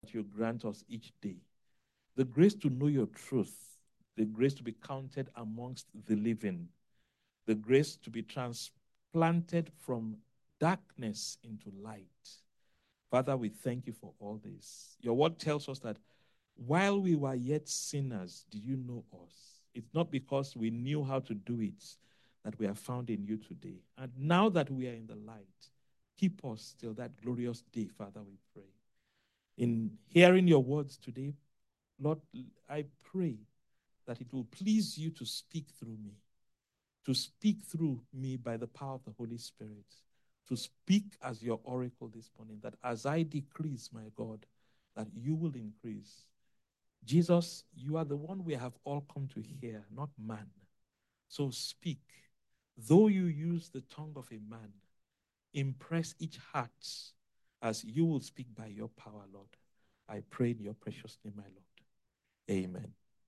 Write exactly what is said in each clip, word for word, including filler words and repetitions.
you grant us each day. The grace to know your truth, the grace to be counted amongst the living, the grace to be transplanted from darkness into light. Father, we thank you for all this. Your word tells us that while we were yet sinners, did you know us? It's not because we knew how to do it that we are found in you today. And now that we are in the light, keep us till that glorious day, Father, we pray. In hearing your words today, Lord, I pray that it will please you to speak through me, to speak through me by the power of the Holy Spirit, to speak as your oracle this morning, that as I decrease, my God, that you will increase. Jesus, you are the one we have all come to hear, not man. So speak. Though you use the tongue of a man, impress each heart as you will speak by your power, Lord. I pray in your precious name, my Lord.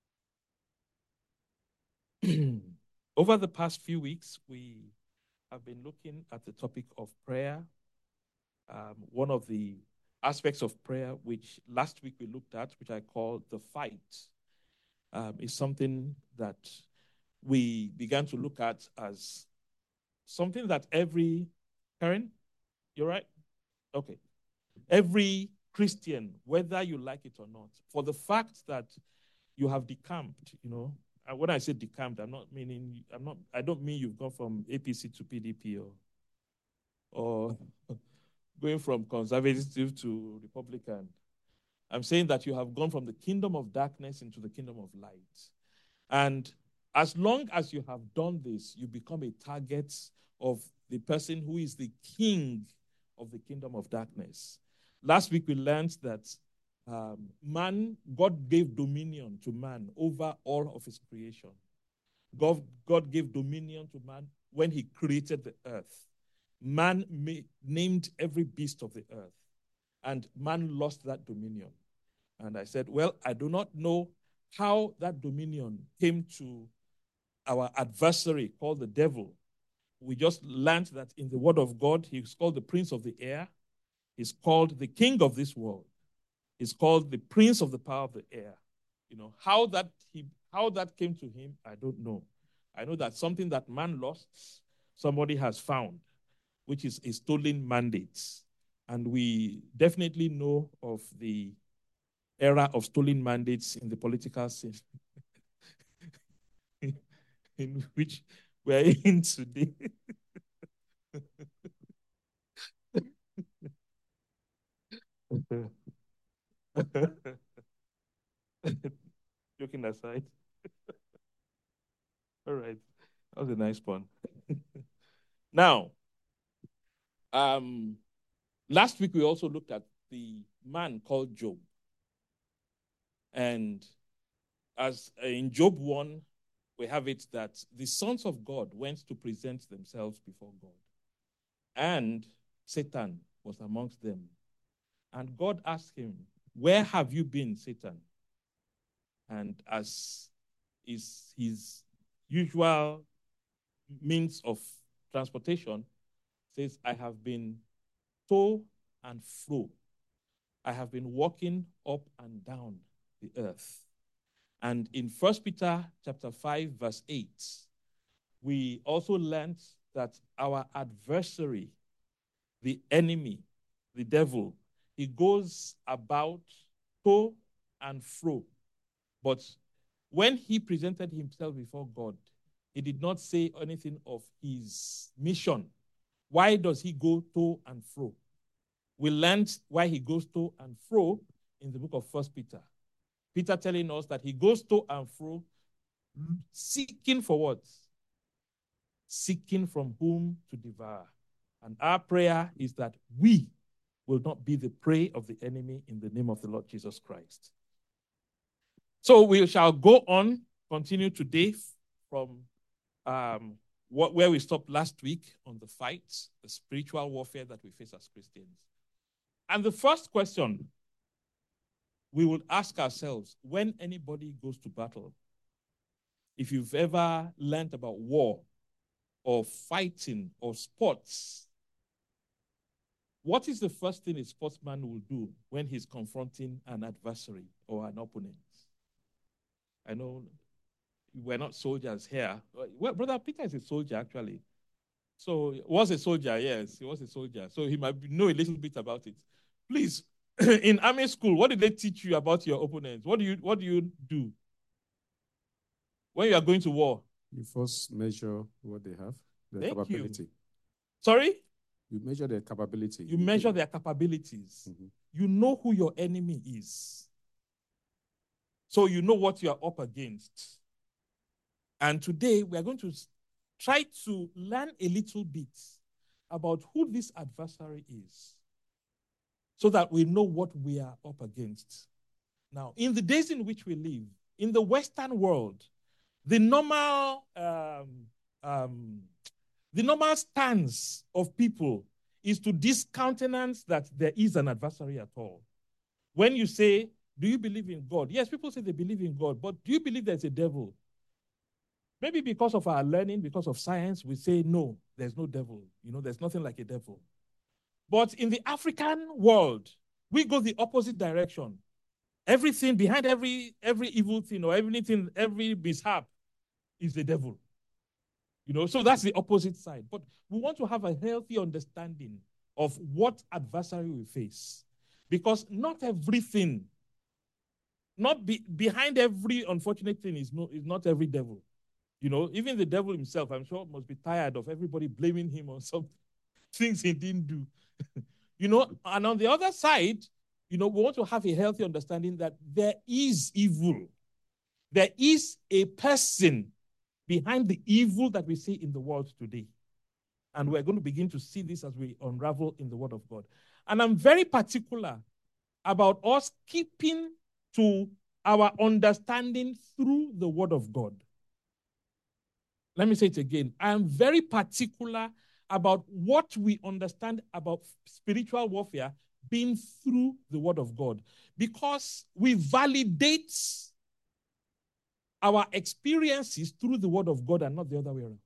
Amen. Over the past few weeks, we have been looking at the topic of prayer. Um, one of the aspects of prayer, which last week we looked at, which I call the fight, um, is something that we began to look at as something that every, Karen, you're right? Okay. Every Christian, whether you like it or not, for the fact that you have decamped, you know, and when I say decamped, I'm not meaning, I'm not, I don't mean you've gone from A P C to P D P or, or going from conservative to Republican. I'm saying that you have gone from the kingdom of darkness into the kingdom of light. And as long as you have done this, you become a target of the person who is the king of the kingdom of darkness. Last week we learned that um, man, God gave dominion to man over all of his creation. God, God gave dominion to man when he created the earth. Man made, named every beast of the earth, and man lost that dominion. And I said, well, I do not know how that dominion came to our adversary called the devil. We just learned that in the word of God, he's called the prince of the air. He's called the king of this world. He's called the prince of the power of the air. You know, how that he how that came to him, I don't know. I know that something that man lost, somebody has found, which is a stolen mandate. And we definitely know of the era of stolen mandates in the political scene in which we're in today. Joking aside. All right. That was a nice one. Now, um, last week we also looked at the man called Job. And as in Job one, we have it that the sons of God went to present themselves before God. And Satan was amongst them. And God asked him, where have you been, Satan? And as is his usual means of transportation, says, I have been to and fro. I have been walking up and down the earth. And in First Peter chapter five, verse eight, we also learned that our adversary, the enemy, the devil, he goes about to and fro. But when he presented himself before God, he did not say anything of his mission. Why does he go to and fro? We learned why he goes to and fro in the book of First Peter. Peter telling us that he goes to and fro, seeking for what? Seeking from whom to devour. And our prayer is that we will not be the prey of the enemy in the name of the Lord Jesus Christ. So we shall go on, continue today from um, what, where we stopped last week on the fight, the spiritual warfare that we face as Christians. And the first question we will ask ourselves when anybody goes to battle, if you've ever learned about war or fighting or sports, What is the first thing a sportsman will do when he's confronting an adversary or an opponent? I know we're not soldiers here. Well, Brother Peter is a soldier, actually. So he was a soldier, yes, he was a soldier. So he might know a little bit about it. Please, in army school, what did they teach you about your opponents? What do you what do you do when you are going to war? You first measure what they have, their Thank capability. You. Sorry? You measure their capability. You measure their capabilities. Mm-hmm. You know who your enemy is. So you know what you are up against. And today we are going to try to learn a little bit about who this adversary is so that we know what we are up against. Now, in the days in which we live, in the Western world, the normal um, um, the normal stance of people is to discountenance that there is an adversary at all. When you say, do you believe in God? Yes, people say they believe in God, but do you believe there's a devil? Maybe because of our learning, because of science, we say, no, there's no devil. You know, there's nothing like a devil. But in the African world, we go the opposite direction. Everything, behind every every evil thing or everything, every mishap is the devil. You know, so that's the opposite side. But we want to have a healthy understanding of what adversary we face. Because not everything, not be, behind every unfortunate thing is, no, is not every devil. You know, even the devil himself, I'm sure, must be tired of everybody blaming him on some things he didn't do. You know, and on the other side, you know, we want to have a healthy understanding that there is evil. There is a person behind the evil that we see in the world today. And we're going to begin to see this as we unravel in the Word of God. And I'm very particular about us keeping to our understanding through the Word of God. Let me say it again. I am very particular about what we understand about spiritual warfare being through the Word of God, because we validate our experiences through the Word of God and not the other way around.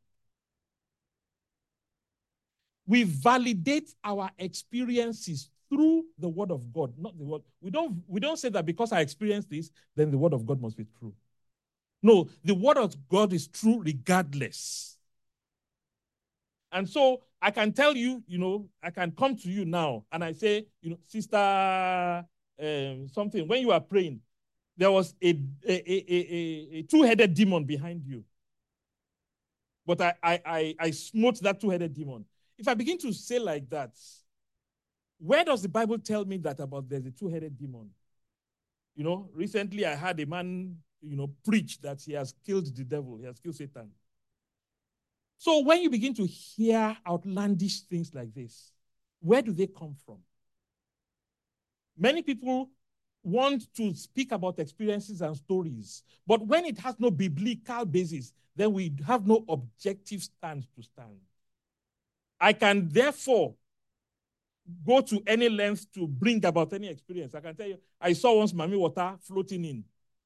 We validate our experiences through the Word of God, not the Word. We don't, we don't say that because I experienced this, then the Word of God must be true. No, the Word of God is true regardless. And so I can tell you, you know, I can come to you now and I say, you know, sister, um, something, when you are praying, there was a, a, a, a, a two-headed demon behind you. But I, I, I, I smote that two-headed demon. If I begin to say like that, where does the Bible tell me that about there's a two-headed demon? You know, recently I had a man, you know, preach that he has killed the devil, he has killed Satan. So when you begin to hear outlandish things like this, where do they come from? Many people want to speak about experiences and stories, but when it has no biblical basis, then we have no objective stand to stand. I can therefore go to any length to bring about any experience. I can tell you, I saw once Mami water floating in.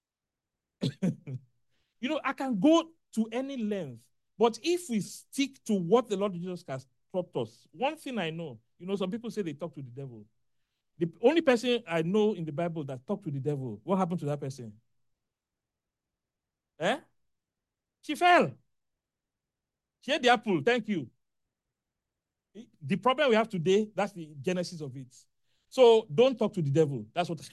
You know, I can go to any length. But if we stick to what the Lord Jesus has taught us, one thing I know, you know, some people say they talk to the devil. The only person I know in the Bible that talked to the devil, what happened to that person? Eh? She fell. She ate the apple. Thank you. The problem we have today, that's the genesis of it. So don't talk to the devil. That's what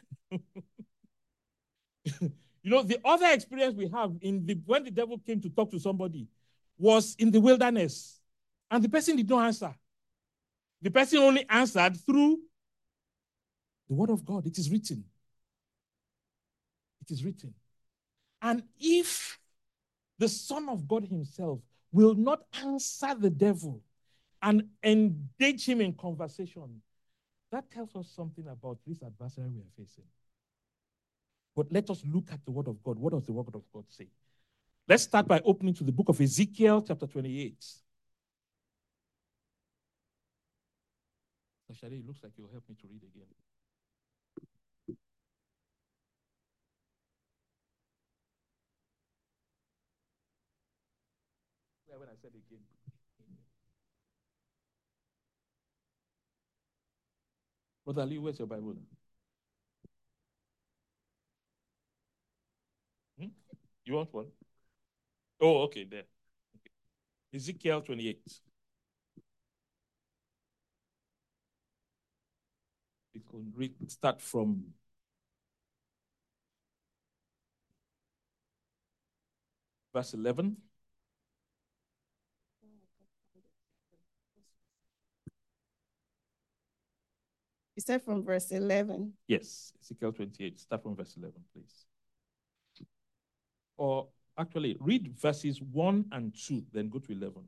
you know, the other experience we have in the when the devil came to talk to somebody was in the wilderness. And the person did not answer. The person only answered through the Word of God. It is written. It is written. And if the Son of God himself will not answer the devil and engage him in conversation, that tells us something about this adversary we are facing. But let us look at the Word of God. What does the Word of God say? Let's start by opening to the book of Ezekiel, chapter twenty-eight. Shade, it looks like you'll help me to read again. When I said again. Brother Ali, where's your Bible? Hmm? You want one? Oh, okay, there. Okay. Ezekiel twenty-eight. We can read, start from verse eleven. You said from verse eleven. Yes, Ezekiel twenty-eight. Start from verse eleven, please. Or actually, read verses one and two, then go to eleven.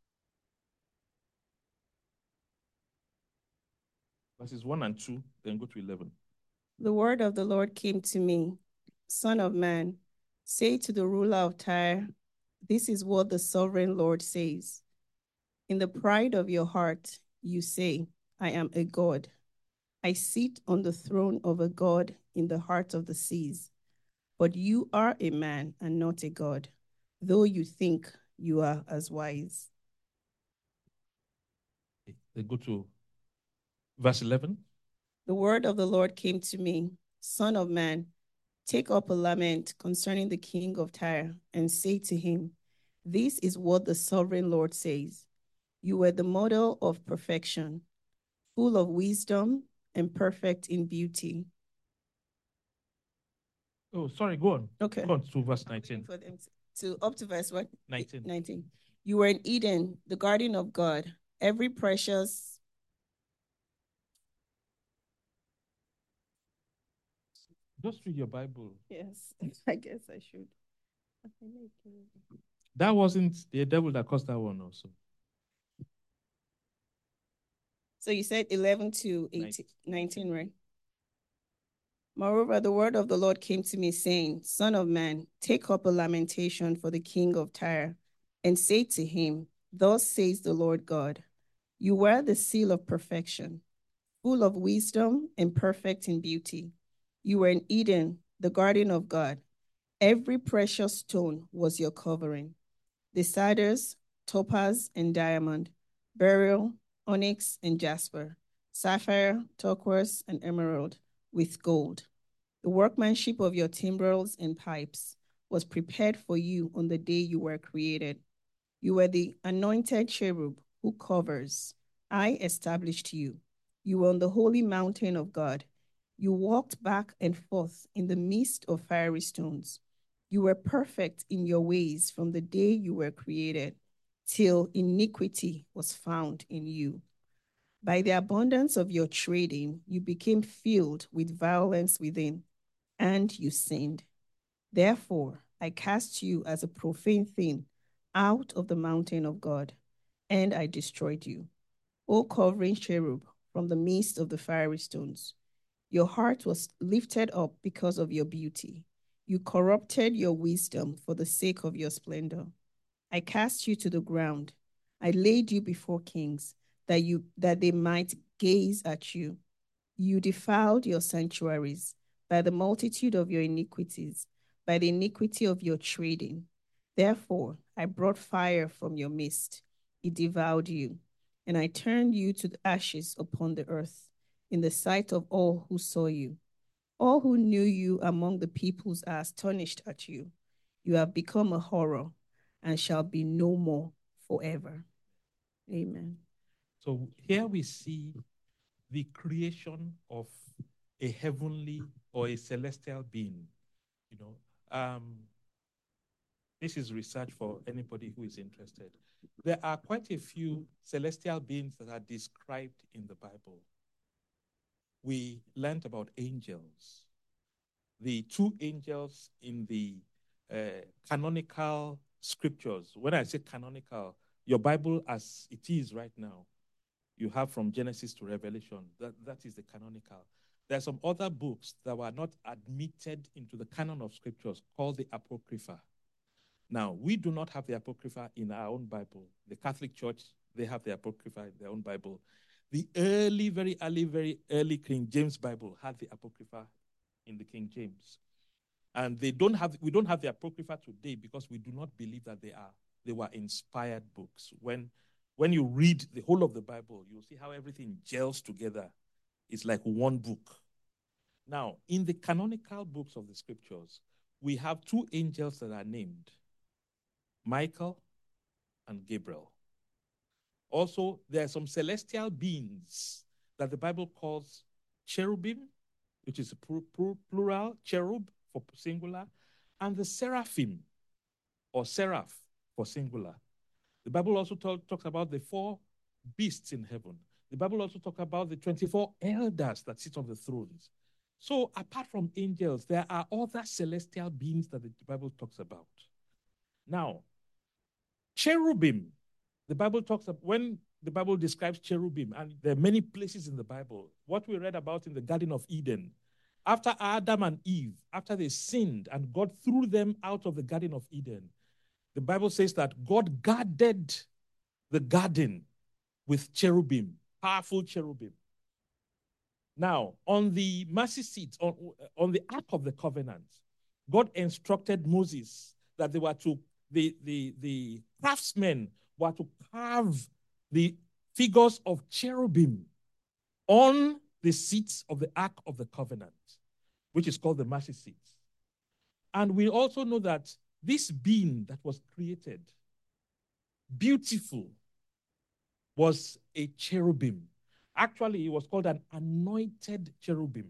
Verses one and two, then go to eleven. The word of the Lord came to me, Son of man, say to the ruler of Tyre, this is what the sovereign Lord says. In the pride of your heart, you say, I am a god. I sit on the throne of a god in the heart of the seas. But you are a man and not a god, though you think you are as wise. Then go to verse eleven. The word of the Lord came to me, Son of man, take up a lament concerning the king of Tyre and say to him, this is what the sovereign Lord says. You were the model of perfection, full of wisdom and perfect in beauty. Oh, sorry, go on. Okay. Go on to verse nineteen. For them to, to up to verse what? nineteen. nineteen. You were in Eden, the garden of God. Every precious Just read your Bible. Yes, I guess I should. That wasn't the devil that caused that one also. So you said eleven to eighteen, nineteen, right? Moreover, the word of the Lord came to me, saying, Son of man, take up a lamentation for the king of Tyre, and say to him, thus says the Lord God, you wear the seal of perfection, full of wisdom and perfect in beauty. You were in Eden, the garden of God. Every precious stone was your covering. The cedars, topaz, and diamond, beryl, onyx, and jasper, sapphire, turquoise, and emerald, with gold. The workmanship of your timbrels and pipes was prepared for you on the day you were created. You were the anointed cherub who covers. I established you. You were on the holy mountain of God. You walked back and forth in the midst of fiery stones. You were perfect in your ways from the day you were created, till iniquity was found in you. By the abundance of your trading, you became filled with violence within, and you sinned. Therefore, I cast you as a profane thing out of the mountain of God, and I destroyed you, O covering cherub, from the midst of the fiery stones. Your heart was lifted up because of your beauty. You corrupted your wisdom for the sake of your splendor. I cast you to the ground. I laid you before kings, that you that they might gaze at you. You defiled your sanctuaries by the multitude of your iniquities, by the iniquity of your trading. Therefore, I brought fire from your midst. It devoured you, and I turned you to the ashes upon the earth, in the sight of all who saw you. All who knew you among the peoples are astonished at you. You have become a horror and shall be no more forever. Amen. So here we see the creation of a heavenly or a celestial being. You know, um, this is research for anybody who is interested. There are quite a few celestial beings that are described in the Bible. We learned about angels. The two angels in the uh, canonical scriptures. When I say canonical, your Bible as it is right now, you have from Genesis to Revelation. That, that is the canonical. There are some other books that were not admitted into the canon of scriptures called the Apocrypha. Now, we do not have the Apocrypha in our own Bible. The Catholic Church, they have the Apocrypha in their own Bible. The early, very early, very early King James Bible had the Apocrypha in the King James. And they don't have, we don't have the Apocrypha today because we do not believe that they are, they were inspired books. When, when you read the whole of the Bible, you'll see how everything gels together It's like one book. Now, in the canonical books of the scriptures, we have two angels that are named, Michael and Gabriel. Also, there are some celestial beings that the Bible calls cherubim, which is plural, cherub for singular, and the seraphim, or seraph for singular. The Bible also talk, talks about the four beasts in heaven. The Bible also talks about the twenty-four elders that sit on the thrones. So apart from angels, there are other celestial beings that the Bible talks about. Now, cherubim, the Bible talks about, when the Bible describes cherubim, and there are many places in the Bible, what we read about in the Garden of Eden, after Adam and Eve, after they sinned and God threw them out of the Garden of Eden, the Bible says that God guarded the garden with cherubim, powerful cherubim. Now, on the mercy seat, on, on the Ark of the Covenant, God instructed Moses that they were to, the, the, the craftsmen were to carve the figures of cherubim on the seats of the Ark of the Covenant, which is called the mercy seat. And we also know that this being that was created, beautiful, was a cherubim. Actually, it was called an anointed cherubim.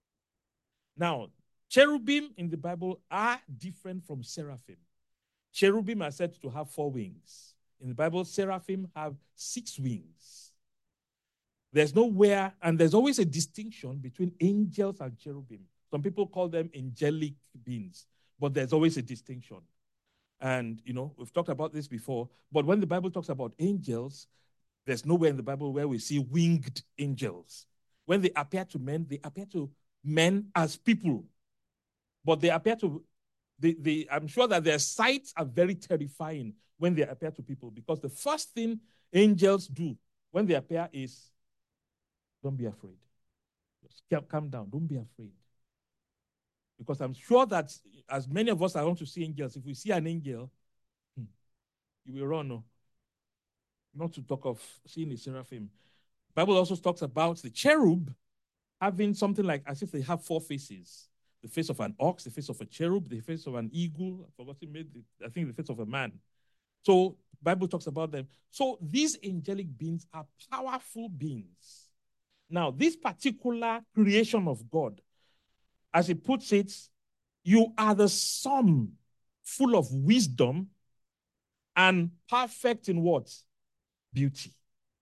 Now, cherubim in the Bible are different from seraphim. Cherubim are said to have four wings. In the Bible, seraphim have six wings. There's nowhere, and there's always a distinction between angels and cherubim. Some people call them angelic beings, but there's always a distinction. And, you know, we've talked about this before, but when the Bible talks about angels, there's nowhere in the Bible where we see winged angels. When they appear to men, they appear to men as people. But they appear to, they, they, I'm sure that their sights are very terrifying when they appear to people, because the first thing angels do when they appear is, don't be afraid. Just calm down, don't be afraid. Because I'm sure that as many of us are going to see angels, if we see an angel, hmm, you will run, no? Not to talk of seeing a seraphim. The Bible also talks about the cherub having something like, as if they have four faces. The face of an ox, the face of a cherub, the face of an eagle, I forgot to make the, I think the face of a man. So the Bible talks about them. So these angelic beings are powerful beings. Now, this particular creation of God, as he puts it, you are the sum full of wisdom and perfect in what? Beauty.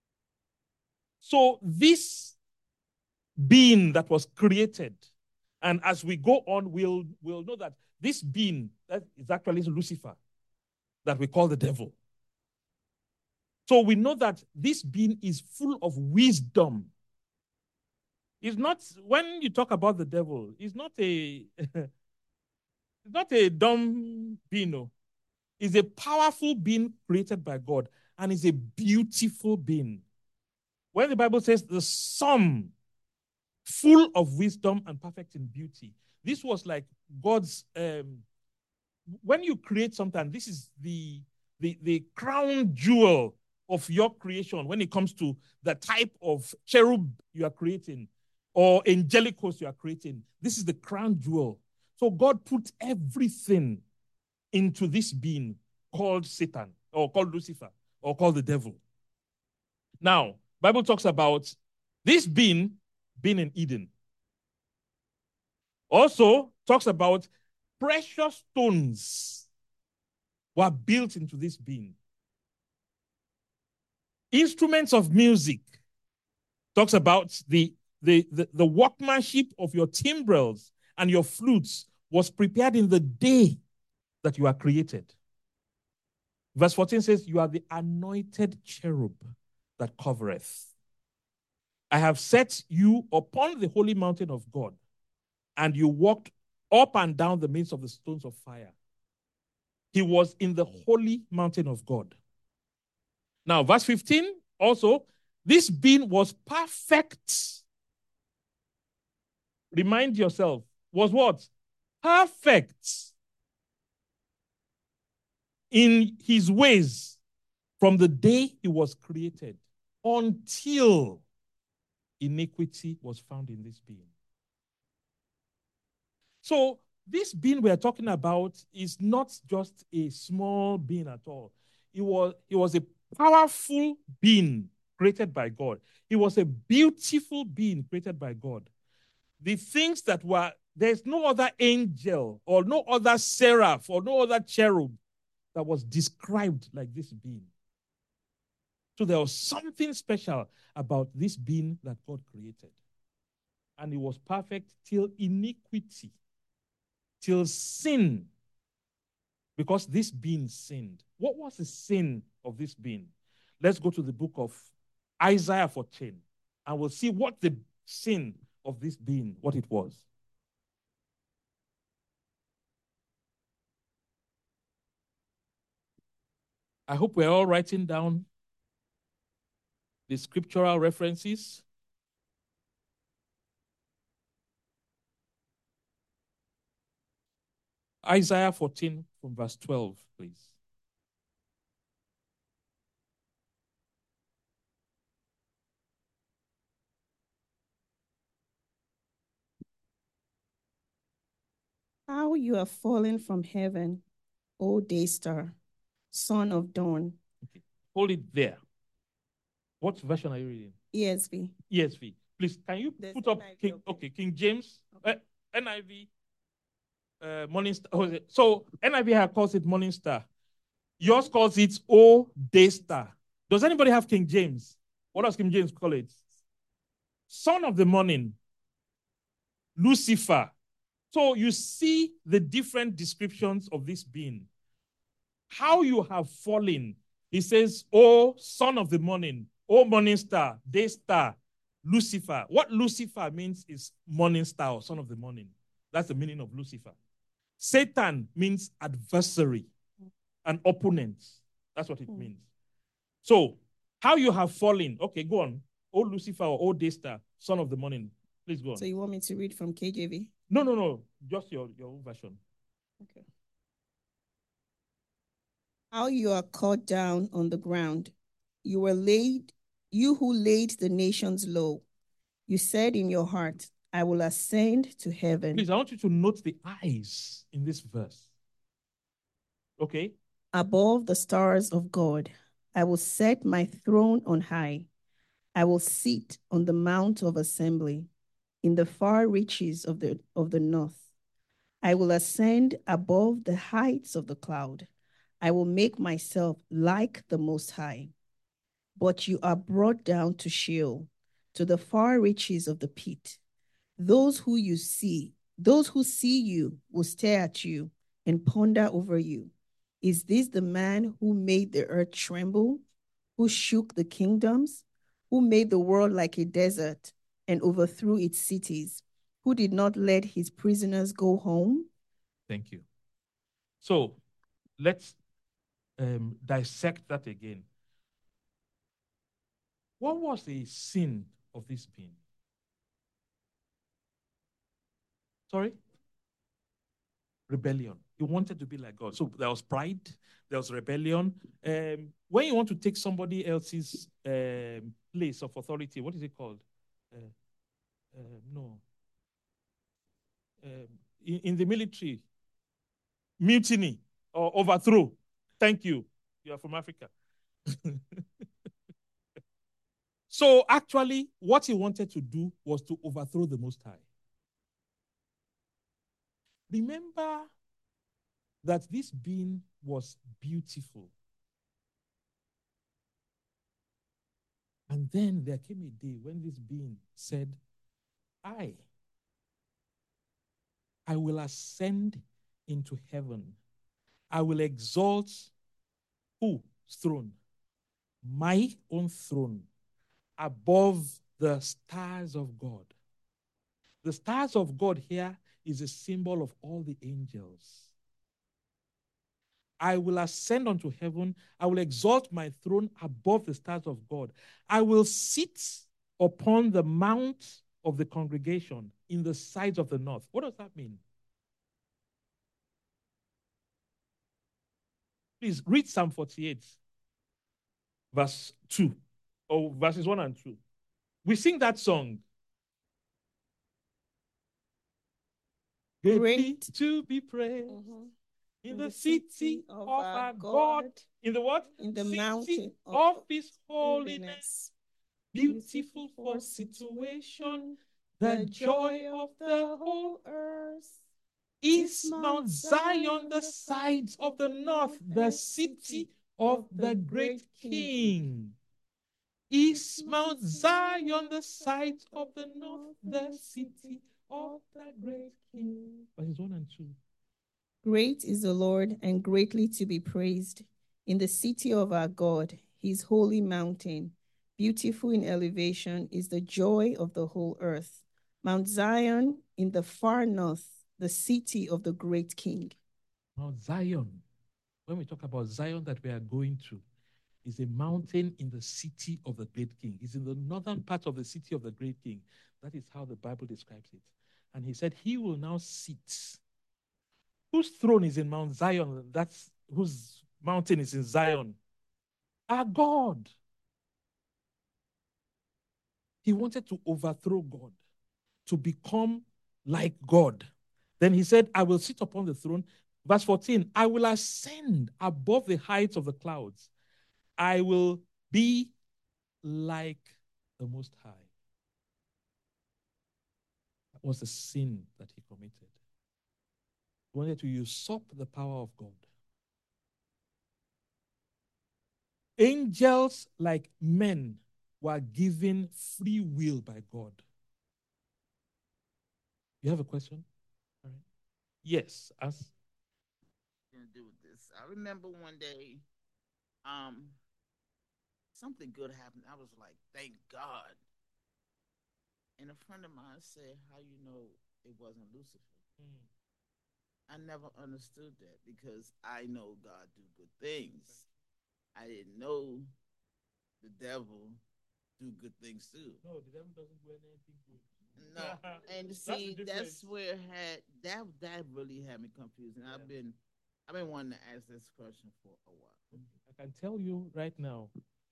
So this being that was created, and as we go on, we'll, we'll know that this being that is actually Lucifer, that we call the devil. So we know that this being is full of wisdom. It's not, when you talk about the devil, it's not a, it's not a dumb being, no. It's a powerful being created by God, and is a beautiful being. When the Bible says the sum, full of wisdom and perfect in beauty, this was like God's, um, when you create something, this is the, the, the crown jewel of your creation when it comes to the type of cherub you are creating or angelic host you are creating. This is the crown jewel. So God put everything into this being called Satan, or called Lucifer, or called the devil. Now, Bible talks about this being being in Eden. Also talks about precious stones were built into this being. Instruments of music talks about the, the, the, the workmanship of your timbrels and your flutes was prepared in the day that you are created. Verse fourteen says, you are the anointed cherub that covereth. I have set you upon the holy mountain of God, and you walked up and down the midst of the stones of fire. He was in the holy mountain of God. Now, verse fifteen, also, this being was perfect. Remind yourself, was what? Perfect in his ways from the day he was created until iniquity was found in this being. So this being we are talking about is not just a small being at all. It was, it was a powerful being created by God. It was a beautiful being created by God. The things that were, there's no other angel or no other seraph or no other cherub that was described like this being. So there was something special about this being that God created. And it was perfect till iniquity, till sin, because this being sinned. What was the sin of this being? Let's go to the book of Isaiah fourteen, and we'll see what the sin of this being, what it was. I hope we're all writing down the scriptural references. Isaiah fourteen from verse twelve, please. How you are fallen from heaven, O day star, son of dawn. Okay. Hold it there. What version are you reading? E S V. E S V. Please, can you There's put up N I V, King, okay. okay, King James, Okay. uh, N I V, uh, Morning Star. Oh, so N I V calls it Morning Star. Yours calls it O Day Star. Does anybody have King James? What does King James call it? Son of the morning, Lucifer. So you see the different descriptions of this being. How you have fallen. He says, O son of the morning, O morning star, day star, Lucifer. What Lucifer means is morning star or son of the morning. That's the meaning of Lucifer. Satan means adversary, an opponent. That's what it Mm. means. So, how you have fallen. Okay, go on. O Lucifer or O day star, son of the morning. Please go on. So you want me to read from K J V? No, no, no. Just your, your own version. Okay. How you are cut down on the ground. You were laid, you who laid the nations low. You said in your heart, I will ascend to heaven. Please, I want you to note the eyes in this verse. Okay? Above the stars of God, I will set my throne on high. I will sit on the mount of assembly in the far reaches of the, of the north. I will ascend above the heights of the cloud. I will make myself like the Most High. But you are brought down to Sheol, to the far reaches of the pit. Those who you see, those who see you will stare at you and ponder over you. Is this the man who made the earth tremble, who shook the kingdoms, who made the world like a desert and overthrew its cities, who did not let his prisoners go home? Thank you. So let's um, dissect that again. What was the sin of this being? Sorry? Rebellion. He wanted to be like God. So there was pride, there was rebellion. Um, when you want to take somebody else's um, place of authority, what is it called? Uh, uh, no. Um, in, in the military, mutiny or overthrow. Thank you. You are from Africa. So actually, what he wanted to do was to overthrow the Most High. Remember that this being was beautiful. And then there came a day when this being said, I, I will ascend into heaven. I will exalt whose throne? My own throne above the stars of God. The stars of God here is a symbol of all the angels. I will ascend unto heaven. I will exalt my throne above the stars of God. I will sit upon the mount of the congregation in the sides of the north. What does that mean? Please read Psalm forty-eight, verse two, or verses one and two. We sing that song. Great. Greatly to be praised Mhm. in the city of our God. In the what? In the City mountain of His holiness. holiness. Beautiful for situation. The joy of the whole earth is Mount Zion, the sides of the north, the city of the great King. Is Mount Zion, the sides of the north, the city of the great King. Verses one and two. Great is the Lord and greatly to be praised in the city of our God, his holy mountain. Beautiful in elevation is the joy of the whole earth. Mount Zion in the far north, the city of the great King. Mount Zion, when we talk about Zion that we are going to, is a mountain in the city of the great King. It's in the northern part of the city of the great King. That is how the Bible describes it. And he said he will now sit. Whose throne is in Mount Zion? That's whose mountain is in Zion? Our God. He wanted to overthrow God, to become like God. Then he said, I will sit upon the throne. Verse fourteen, I will ascend above the heights of the clouds. I will be like the Most High. That was the sin that he committed. He wanted to usurp the power of God. Angels, like men, were given free will by God. You have a question? All right. Yes. As to do with this. I remember one day, um, something good happened. I was like, thank God. And a friend of mine said, how you know it wasn't Lucifer? Mm. I never understood that because I know God do good things. I didn't know the devil do good things too. No, the devil doesn't do anything good. No, and That's see, the that's, difference. where had that that really had me confused. And Yeah. I've been, I've been wanting to ask this question for a while. I can tell you right now,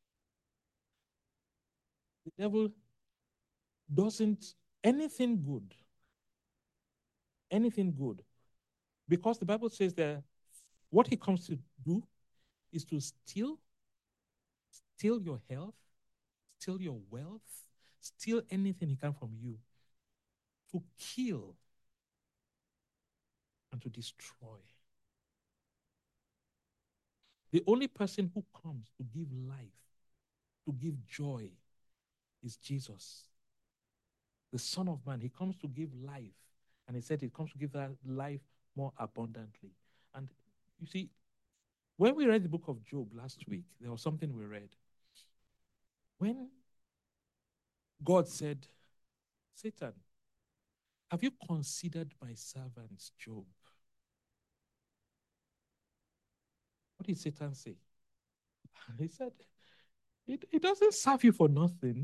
the devil doesn't anything good. Anything good. Because the Bible says that what he comes to do is to steal, steal your health, steal your wealth, steal anything he can from you, to kill and to destroy. The only person who comes to give life, to give joy, is Jesus, the Son of Man. He comes to give life. And he said he comes to give that life more abundantly. And you see, when we read the book of Job last week, there was something we read. When God said, Satan, have you considered my servant Job? What did Satan say? He said, it, it doesn't serve you for nothing.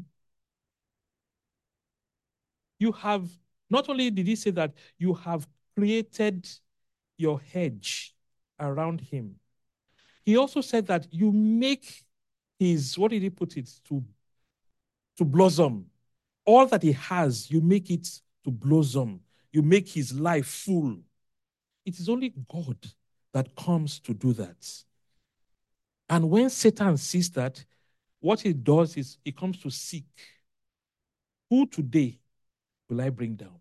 You have, not only did he say that, you have created your hedge around him. He also said that you make his, what did he put it, to, to blossom. All that he has, you make it to blossom. You make his life full. It is only God that comes to do that. And when Satan sees that, what he does is he comes to seek. Who today will I bring down?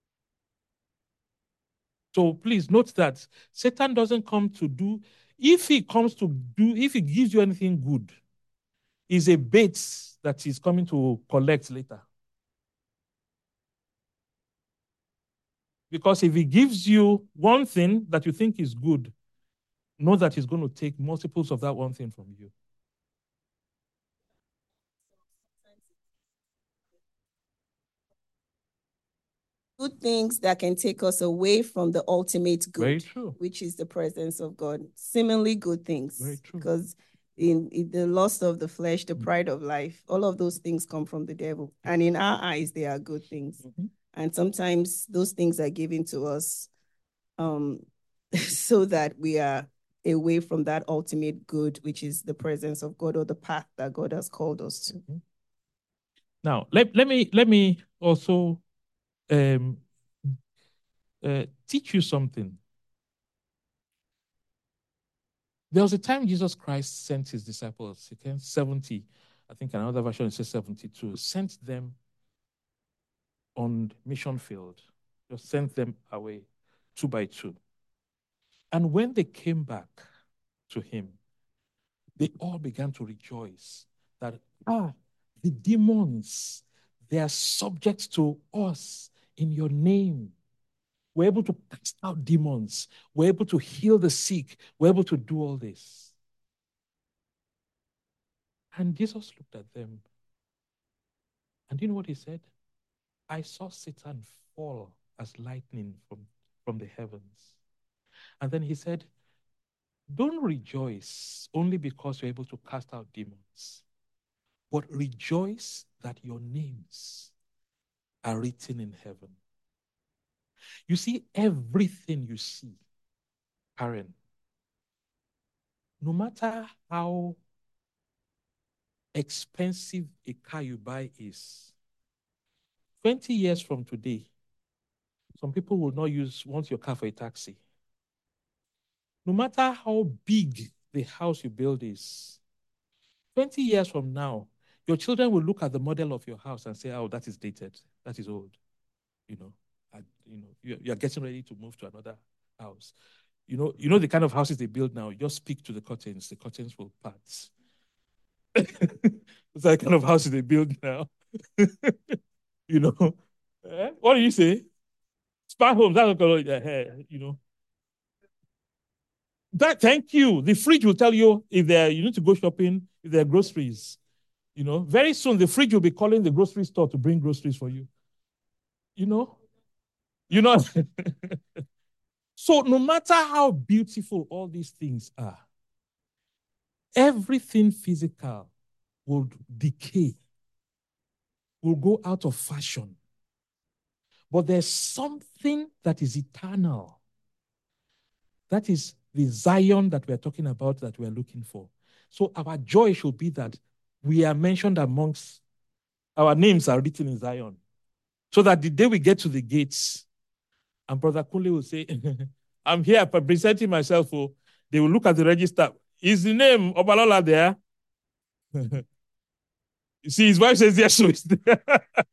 So please note that Satan doesn't come to do, if he comes to do, if he gives you anything good, is a bait that he's coming to collect later. Because if he gives you one thing that you think is good, know that he's going to take multiples of that one thing from you. Good things that can take us away from the ultimate good, Very true. which is the presence of God. Seemingly good things. Very true. Because in, in the lust of the flesh, the pride of life, all of those things come from the devil. And in our eyes, they are good things. Mm-hmm. And sometimes those things are given to us um, so that we are away from that ultimate good, which is the presence of God or the path that God has called us to. Mm-hmm. Now, let, let me let me also um, uh, teach you something. There was a time Jesus Christ sent his disciples, okay, seventy, I think another version says seventy-two, sent them on mission field, just sent them away two by two. And when they came back to him, they all began to rejoice that, ah, the demons, they are subject to us in your name. We're able to cast out demons. We're able to heal the sick. We're able to do all this. And Jesus looked at them. And do you know what he said? I saw Satan fall as lightning from, from the heavens. And then he said, don't rejoice only because you're able to cast out demons, but rejoice that your names are written in heaven. You see, everything you see, Karen, no matter how expensive a car you buy is, twenty years from today, some people will not use want your car for a taxi. No matter how big the house you build is, twenty years from now, your children will look at the model of your house and say, oh, that is dated, that is old. You know, and, you know, you're, you're getting ready to move to another house. You know, you know the kind of houses they build now, just speak to the curtains, the curtains will part. It's that kind of houses they build now. You know, eh? What do you say? Smart homes, that's what you know. That, thank you. The fridge will tell you if there you need to go shopping, if there are groceries. You know, very soon the fridge will be calling the grocery store to bring groceries for you. You know, you know. So no matter how beautiful all these things are, everything physical will decay, will go out of fashion. But there's something that is eternal. That is the Zion that we're talking about, that we're looking for. So our joy should be that we are mentioned amongst, our names are written in Zion. So that the day we get to the gates, and Brother Kunle will say, I'm here presenting myself. Oh, they will look at the register. Is the name Obalola there? You see, his wife says, yes, so it's there.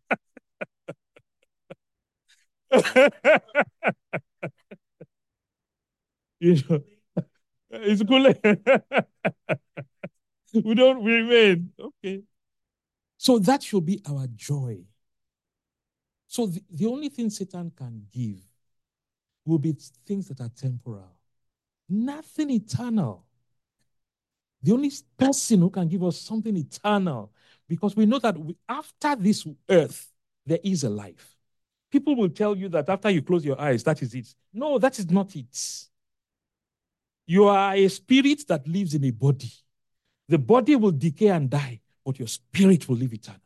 You know, it's cool. We don't we remain. Okay. So that should be our joy. So the, the only thing Satan can give will be things that are temporal. Nothing eternal. The only person who can give us something eternal, because we know that we, after this earth, there is a life. People will tell you that after you close your eyes, that is it. No, that is not it. You are a spirit that lives in a body. The body will decay and die, but your spirit will live eternally.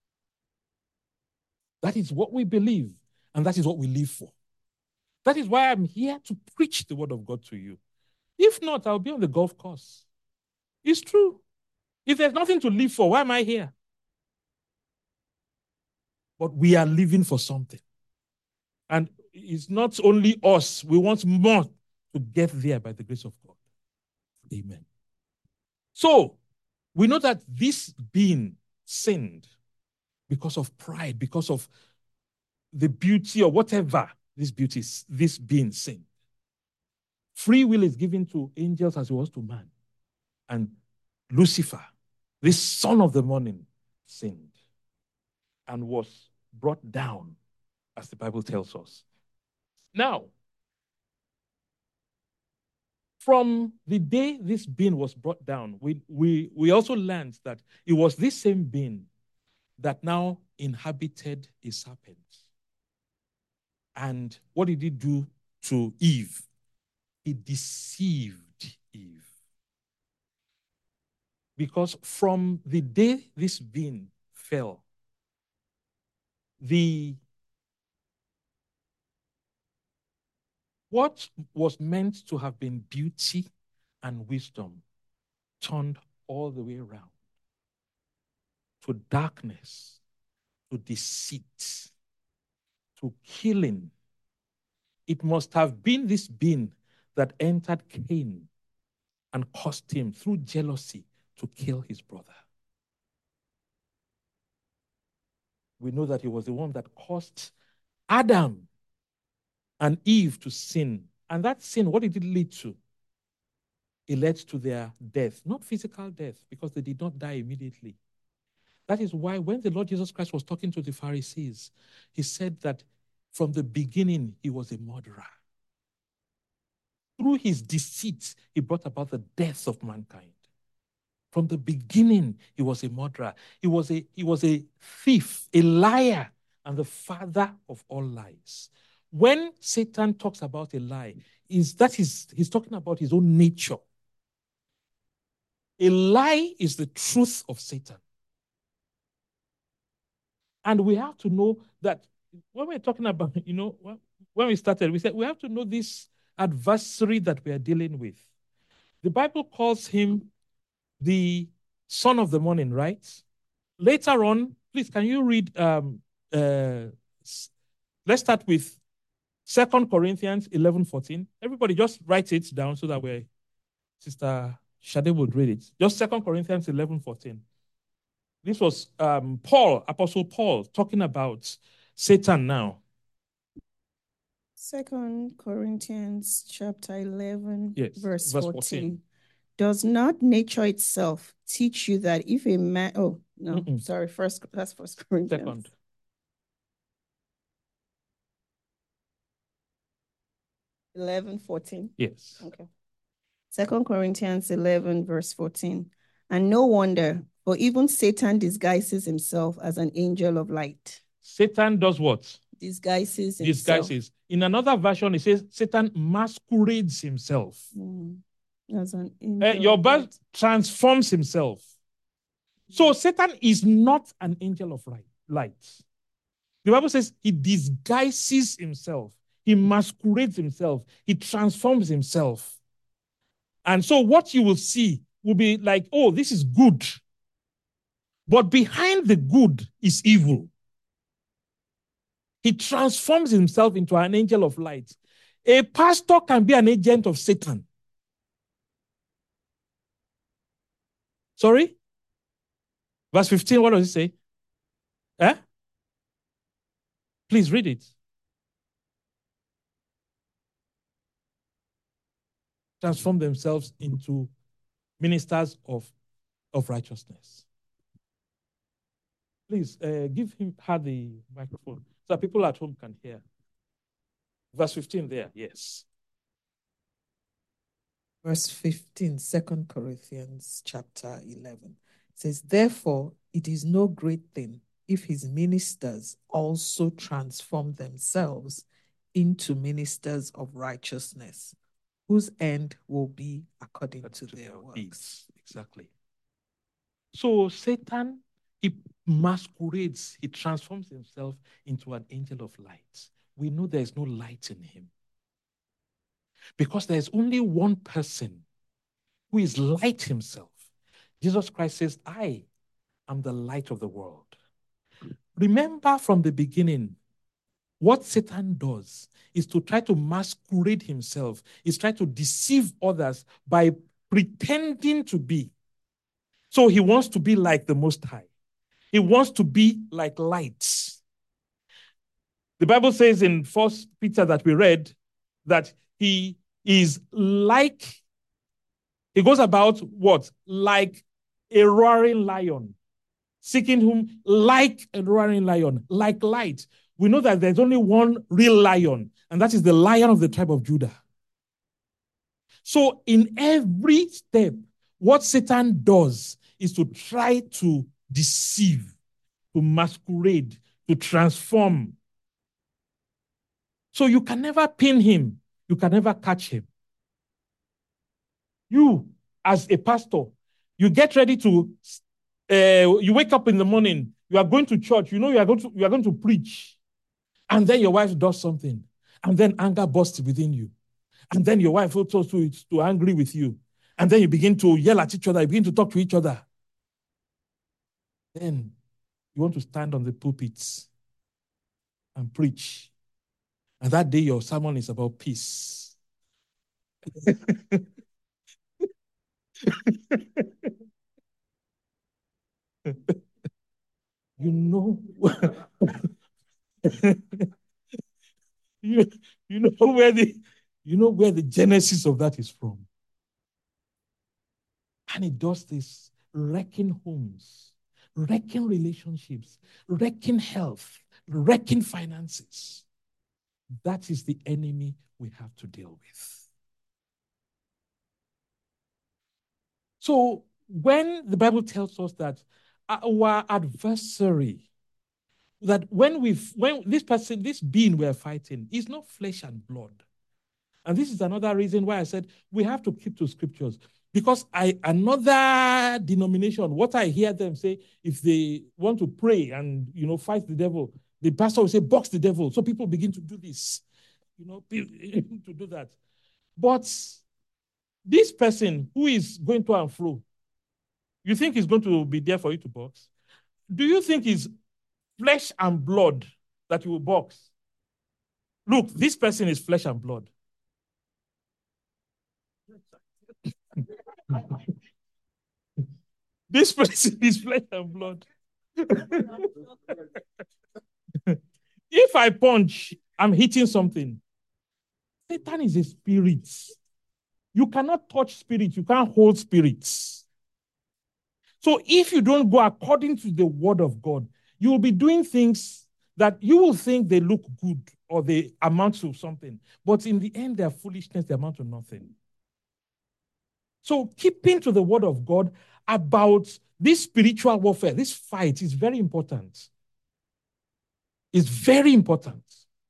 That is what we believe, and that is what we live for. That is why I'm here to preach the word of God to you. If not, I'll be on the golf course. It's true. If there's nothing to live for, why am I here? But we are living for something. And it's not only us. We want more to get there by the grace of God. Amen. So, we know that this being sinned because of pride, because of the beauty or whatever this beauty is, this being sinned. Free will is given to angels as it was to man. And Lucifer, this son of the morning, sinned and was brought down, as the Bible tells us. Now, from the day this being was brought down, we, we, we also learned that it was this same being that now inhabited a serpent. And what did he do to Eve? He deceived Eve. Because from the day this being fell, the what was meant to have been beauty and wisdom turned all the way around to darkness to deceit, to killing. It must have been this being that entered Cain and caused him, through jealousy, to kill his brother. We know that he was the one that caused Adam and Eve to sin. And that sin, what did it lead to? It led to their death, not physical death, because they did not die immediately. That is why when the Lord Jesus Christ was talking to the Pharisees, he said that from the beginning he was a murderer. Through his deceit, he brought about the death of mankind. From the beginning, he was a murderer. He was a, he was a thief, a liar, and the father of all lies. When Satan talks about a lie, is that he's, he's talking about his own nature. A lie is the truth of Satan. And we have to know that when we're talking about, you know, when we started, we said we have to know this adversary that we are dealing with. The Bible calls him the son of the morning, right? Later on, please, can you read, um, uh, let's start with Second Corinthians eleven fourteen. Everybody just write it down so that we're, Sister Shade would read it. Just Second Corinthians eleven fourteen. This was um, Paul, Apostle Paul, talking about Satan now. Second Corinthians chapter eleven, yes, verse, verse fourteen. fourteen. Does not nature itself teach you that if a man, oh, no, Mm-mm. sorry, first, that's First Corinthians. Second. eleven fourteen. Yes. Okay. Second Corinthians eleven, verse fourteen. And no wonder, for even Satan disguises himself as an angel of light. Satan does what? Disguises himself. Disguises. In another version, it says Satan masquerades himself. Mm. As an Uh, angel your of birth light. transforms himself. So Satan is not an angel of light. The Bible says he disguises himself. He masquerades himself. He transforms himself. And so what you will see will be like, oh, this is good. But behind the good is evil. He transforms himself into an angel of light. A pastor can be an agent of Satan. Sorry? Verse fifteen, what does it say? Eh? Please read it. Transform themselves into ministers of, of righteousness. Please uh, give him her the microphone so that people at home can hear. Verse fifteen there, yes. Verse fifteen, Second Corinthians chapter eleven. It says, therefore, it is no great thing if his ministers also transform themselves into ministers of righteousness, whose end will be according That's to to their their works. deeds. Exactly. So Satan, he masquerades, he transforms himself into an angel of light. We know there is no light in him. Because there is only one person who is light himself. Jesus Christ says, I am the light of the world. Remember from the beginning, what Satan does is to try to masquerade himself, is try to deceive others by pretending to be. So he wants to be like the Most High. He wants to be like light. The Bible says in First Peter that we read that he is like, he goes about what? Like a roaring lion, seeking whom like a roaring lion, like light. We know that there's only one real lion, and that is the Lion of the tribe of Judah. So in every step, what Satan does is to try to deceive, to masquerade, to transform. So you can never pin him. You can never catch him. You, as a pastor, you get ready to, uh, you wake up in the morning, you are going to church, you know you are going to, you are going to preach. And then your wife does something. And then anger bursts within you. And then your wife also is too angry with you. And then you begin to yell at each other, you begin to talk to each other. Then You want to stand on the pulpits and preach. And that day your sermon is about peace. You know, you, you know where the you know where the genesis of that is from. And it does this, wrecking homes, wrecking relationships, wrecking health, wrecking finances. That is the enemy we have to deal with. So when the Bible tells us that our adversary, that when we when this person, this being we're fighting is not flesh and blood. And this is another reason why I said we have to keep to scriptures. Because I another denomination, what I hear them say, if they want to pray and you know fight the devil, the pastor will say, box the devil. So people begin to do this, you know, to do that. But this person who is going to and fro, you think he's going to be there for you to box? Do you think it's flesh and blood that you will box? Look, this person is flesh and blood. This person is flesh and blood. If I punch, I'm hitting something. Satan is a spirit. You cannot touch spirits. You can't hold spirits. So if you don't go according to the word of God, you will be doing things that you will think they look good or they amount to something. But in the end, they're foolishness. They amount to nothing. So keeping to the word of God about this spiritual warfare, this fight is very important. It's very important.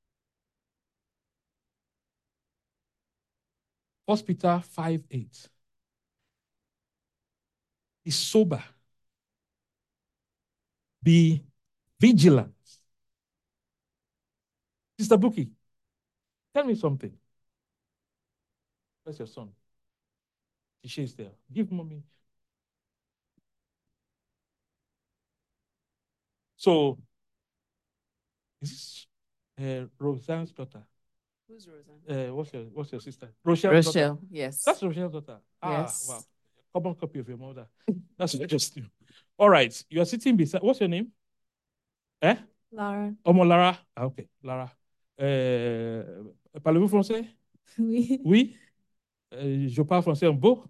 First Peter five eight. Be sober. Be vigilant. Sister Buki, tell me something. Where's your son? She's there. Give mommy. So, is this uh, Roseanne's daughter? Who's Roseanne? Uh, what's your What's your sister? Rochelle's Rochelle, daughter. yes. That's Rochelle's daughter. Yes. Ah, wow. Common copy of your mother. That's interesting. All right. You are sitting beside. What's your name? Eh? Lara. Omo Lara. Ah, okay, Lara. Euh, Parlez-vous français? Oui. Oui. Euh, je parle français un peu.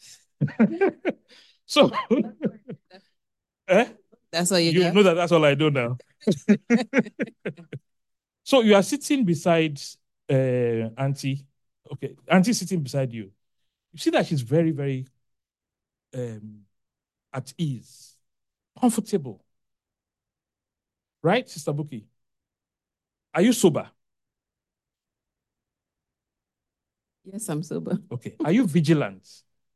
So, eh? That's all you, You got? know that that's all I do now. So you are sitting beside uh, Auntie. Okay, Auntie sitting beside you. You see that she's very, very um, at ease, comfortable. Right, Sister Buki? Are you sober? Yes, I'm sober. Okay. Are you vigilant?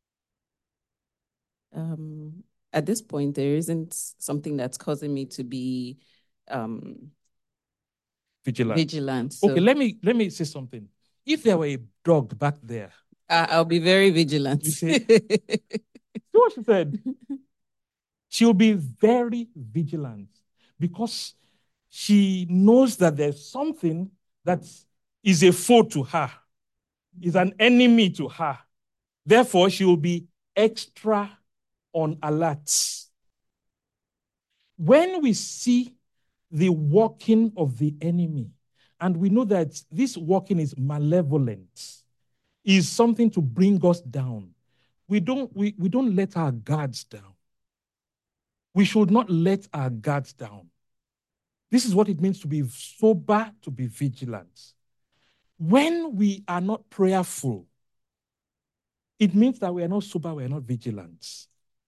Um, at this point, there isn't something that's causing me to be um, Vigilant. vigilant. So Okay, let me let me say something. If there were a dog back there, I, I'll be very vigilant. You see? see what she said? She'll be very vigilant because she knows that there's something that is a foe to her, is an enemy to her. Therefore, she will be extra on alert. When we see the working of the enemy, and we know that this working is malevolent, is something to bring us down, we don't, we, we don't let our guards down. We should not let our guards down. This is what it means to be sober, to be vigilant. When we are not prayerful, it means that we are not sober, we are not vigilant.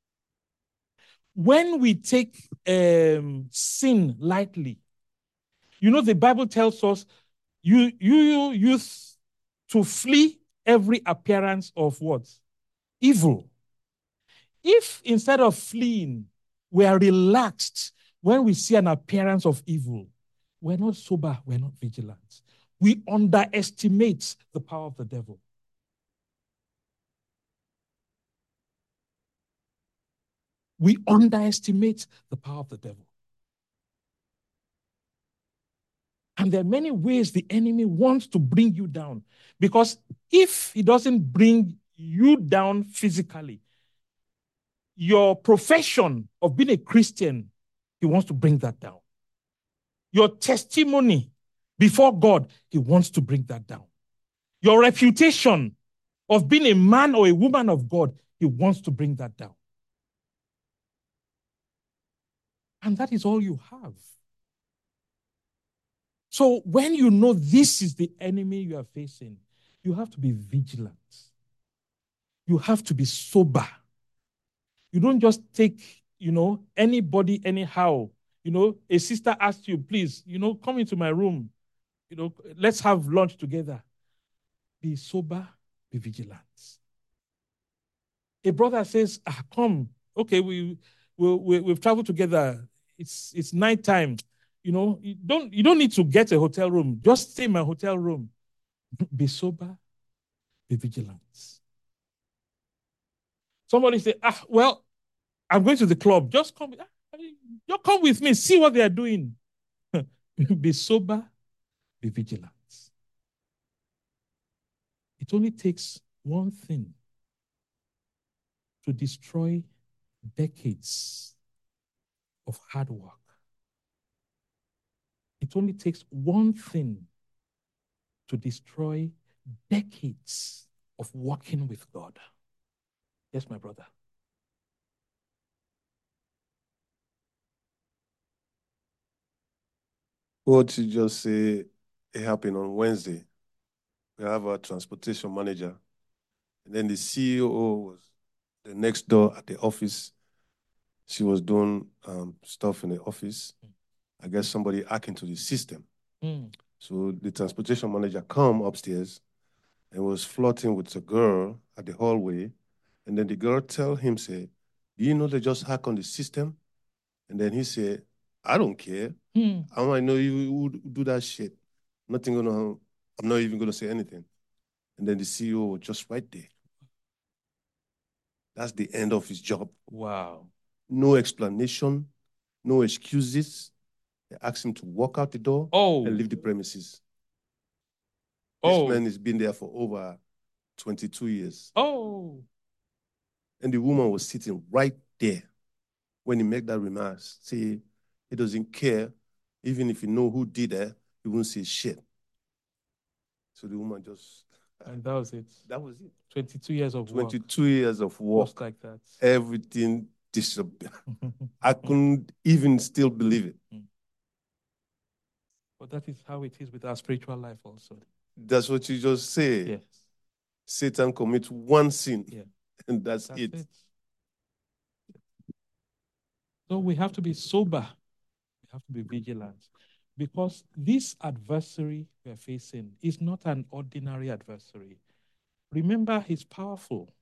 When we take um, sin lightly, you know, the Bible tells us you, you use to flee every appearance of what? Evil. If instead of fleeing, we are relaxed when we see an appearance of evil, we're not sober, we're not vigilant. We underestimate the power of the devil. We underestimate the power of the devil. And there are many ways the enemy wants to bring you down. Because if he doesn't bring you down physically, your profession of being a Christian, he wants to bring that down. Your testimony before God, he wants to bring that down. Your reputation of being a man or a woman of God, he wants to bring that down. And that is all you have. So when you know this is the enemy you are facing, you have to be vigilant. You have to be sober. You don't just take, you know, anybody anyhow. You know, a sister asked you, please, you know, come into my room. You know, let's have lunch together. Be sober, be vigilant. A brother says, ah, come, okay, we, we, we, we've traveled together. It's, it's nighttime. You know, you don't, you don't need to get a hotel room. Just stay in my hotel room. Be sober, be vigilant. Somebody say, ah, well, I'm going to the club. Just come, just come with me. See what they are doing. Be sober, be vigilant. It only takes one thing to destroy decades of hard work. It only takes one thing to destroy decades of working with God. Yes, my brother. What you just say, it happened on Wednesday. We have a transportation manager, and then the C E O was the next door at the office. She was doing um, stuff in the office. Mm. I guess somebody hacked into the system. Mm. So the transportation manager come upstairs and was flirting with a girl at the hallway. And then the girl tell him, say, do you know they just hack on the system? And then he said, I don't care. Mm. I want to know you would do that shit. Nothing gonna, I'm not even gonna say anything. And then the C E O was just right there. That's the end of his job. Wow. No explanation, no excuses. They asked him to walk out the door oh. and leave the premises. Oh. This man has been there for over twenty-two years. Oh. And the woman was sitting right there when he made that remark. Say, he doesn't care. Even if he know who did it, he won't say shit. So the woman just... And that was it. That was it. twenty-two years of work. twenty-two years of work. Just like that. Everything disappeared. I couldn't even still believe it. But that is how it is with our spiritual life also. That's what you just said. Yes. Satan commits one sin, yeah. and that's, that's it. it. So we have to be sober. We have to be vigilant. Because this adversary we're facing is not an ordinary adversary. Remember, he's powerful.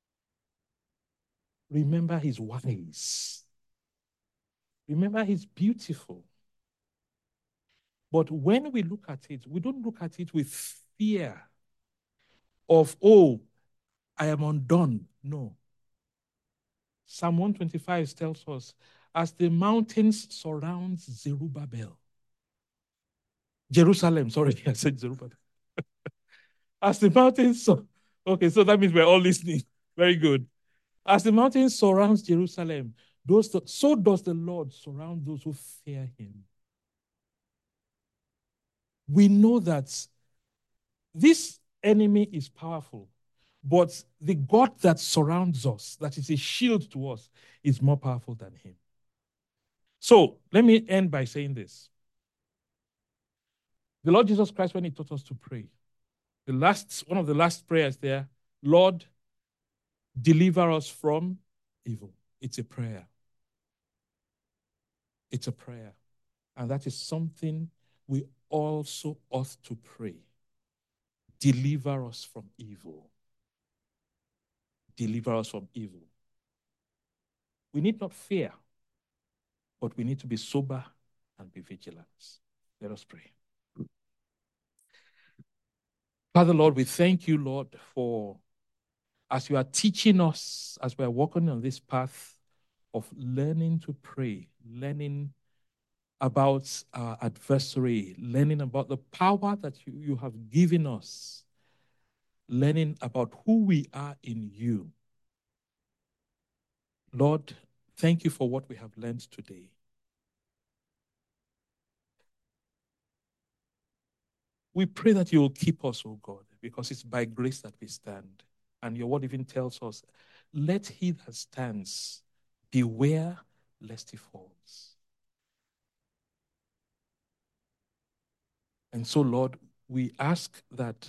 Remember, he's wise. Remember, he's beautiful. But when we look at it, we don't look at it with fear of, oh, I am undone. No. Psalm one twenty-five tells us, as the mountains surround Zerubbabel, Jerusalem, sorry, I said Zerubbabel. As the mountains, so, okay, so that means we're all listening. Very good. As the mountains surround Jerusalem, those, so does the Lord surround those who fear him. We know that this enemy is powerful, but the God that surrounds us, that is a shield to us, is more powerful than him. So let me end by saying this. The Lord Jesus Christ, when he taught us to pray, the last, one of the last prayers there, Lord, deliver us from evil. It's a prayer. It's a prayer. And that is something we also ought to pray. Deliver us from evil. Deliver us from evil. We need not fear, but we need to be sober and be vigilant. Let us pray. Father, Lord, we thank you, Lord, for as you are teaching us, as we are walking on this path of learning to pray, learning about our adversary, learning about the power that you, you have given us, learning about who we are in you. Lord, thank you for what we have learned today. We pray that you will keep us, O God, because it's by grace that we stand. And your word even tells us, let he that stands beware lest he falls. And so, Lord, we ask that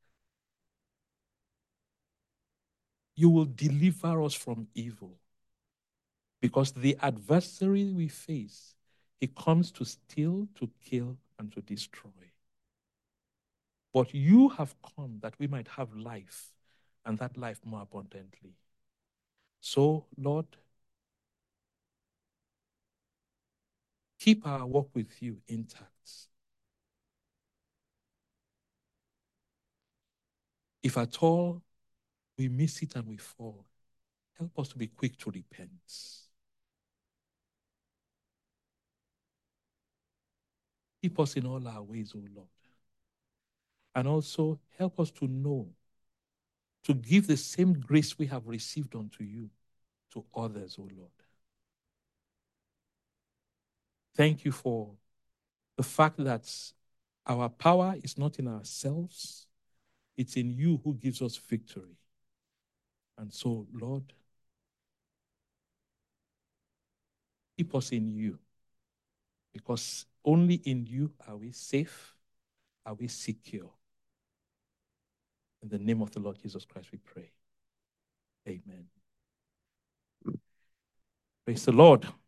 you will deliver us from evil, because the adversary we face, he comes to steal, to kill, and to destroy. But you have come that we might have life, and that life more abundantly. So, Lord, keep our walk with you intact. If at all we miss it and we fall, help us to be quick to repent. Keep us in all our ways, O Lord. And also help us to know, to give the same grace we have received unto you to others, O Lord. Thank you for the fact that our power is not in ourselves, it's in you who gives us victory. And so, Lord, keep us in you, because only in you are we safe, are we secure. In the name of the Lord Jesus Christ we pray. Amen. Praise the Lord.